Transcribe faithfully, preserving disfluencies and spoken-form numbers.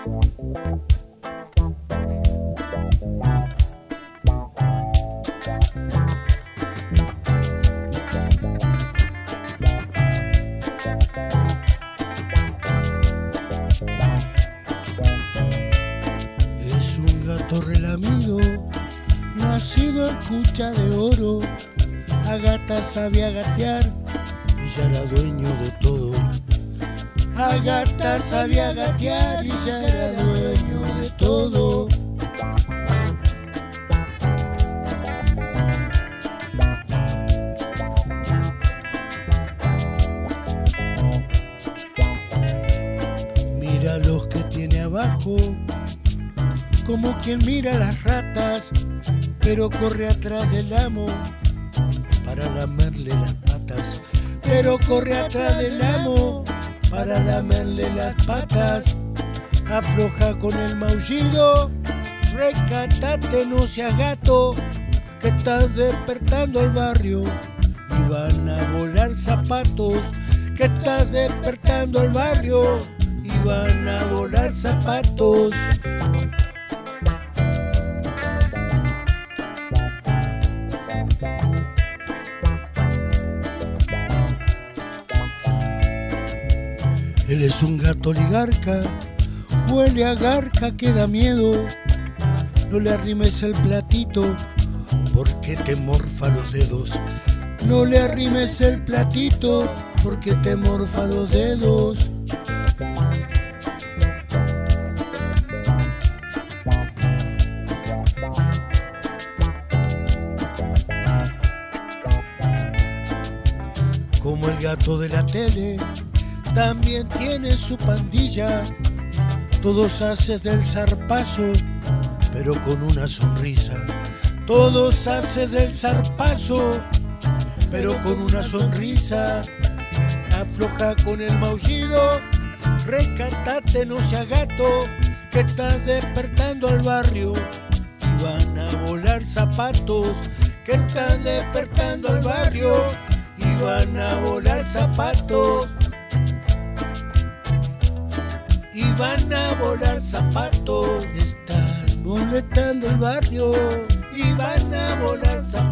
Es un gato relamido, nacido en cucha de oro. A gata sabía gatear y ya era dueño de todo. A gata sabía gatear y ya era dueño de todo. Mira los que tiene abajo, como quien mira las ratas, pero corre atrás del amo para lamerle las patas. Pero corre atrás del amo para lamerle las patas. Afloja con el maullido, recátate, no seas gato, que estás despertando al barrio y van a volar zapatos. Que estás despertando al barrio y van a volar zapatos. Él es un gato oligarca, huele a garca que da miedo. No le arrimes el platito porque te morfa los dedos. No le arrimes el platito porque te morfa los dedos. Como el gato de la tele, también tiene su pandilla. Todos haces del zarpazo, pero con una sonrisa. Todos haces del zarpazo, pero con una sonrisa. Afloja con el maullido, recátate, no seas gato, que estás despertando al barrio y van a volar zapatos. Que estás despertando al barrio y van a volar zapatos. Y van a volar zapatos. Estás molestando el barrio y van a volar zapatos.